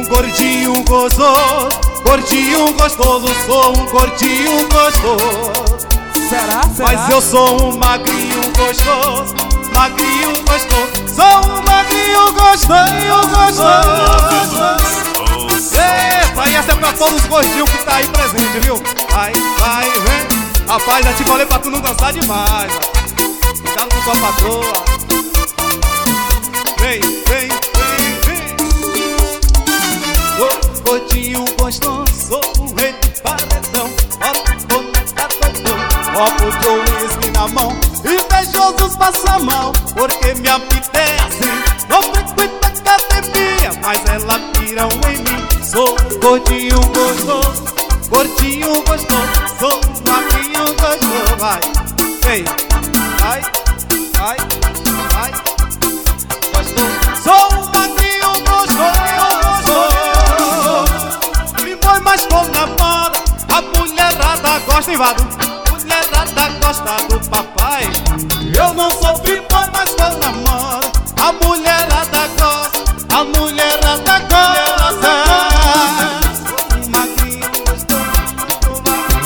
gordinho gostoso, gordinho gostoso, sou um gordinho gostoso. Será? Mas eu sou um magrinho gostoso, magrinho gostoso, sou um magrinho gostoso. Epa, e essa é pra todos os gordinhos que tá aí presente, viu? Vai, vai, vem. Rapaz, já te falei pra tu não dançar demais. Tá com sua patroa. Vem, vem, vem, vem. Sou gordinho gostoso, sou o rei do paredão. Copo de uísque na mão, invejosos passam mal, porque minha vida é assim. Não frequento academia, mas elas piram em mim. Sou gordinho gostoso, gordinho gostoso, sou magrinho gostoso. Vai, vem, vai, vai, vai, gostoso. Sou um magrinho gostoso. Me põe mais com na moda, a mulherada gosta invado. Mulherada gosta do papai. Eu não sofri por mais quando namoro. A mulherada gosta, a mulherada gosta. Um magrinho gostoso,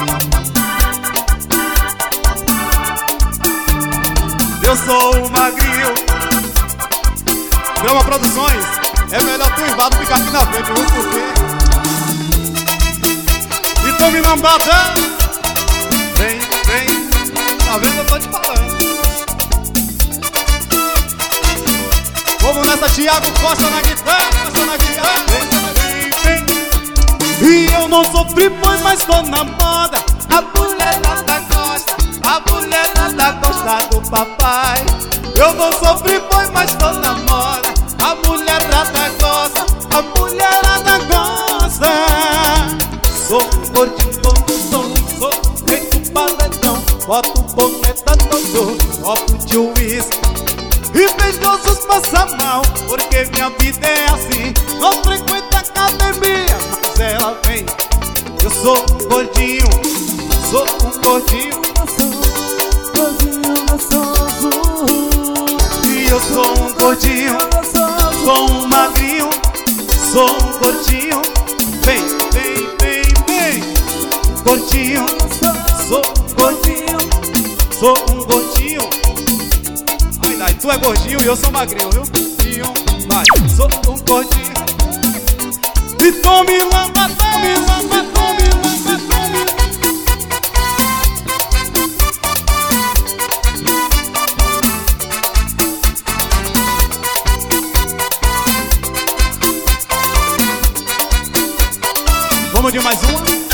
eu sou um magrinho. Grama Produções, é melhor tu invado ficar aqui na frente, viu? Porque e tô me lambada. Vem, vem, tá vendo? Eu tô te falando. Vamos nessa, Thiago Costa na guitarra, Costa na guitarra. Vem, vem, vem. E eu não sofri, pois mais tô na moda. A mulherada gosta, a mulherada gosta do papai. Eu não sofri, pois mais tô na moda. A mulherada gosta, a mulherada gosta. Sou um gordinho, sou rei do paredão. Boto boneta todo, copo de uísque. Invejosos passam mal, porque minha vida é assim. Não frequento academia, mas ela vem. Eu sou um gordinho, sou um gordinho, Gordinho gostoso. e eu sou um gordinho, sou um magrinho, sou um gordinho. Vem, vem, vem, vem. Gordinho, sou um gordinho, sou um gordinho. Ai, ai, tu é gordinho e eu sou magrinho, viu? Vai, sou um gordinho. E tome lamba, tome lamba, tome lamba, tome lamba. Vamos de mais uma?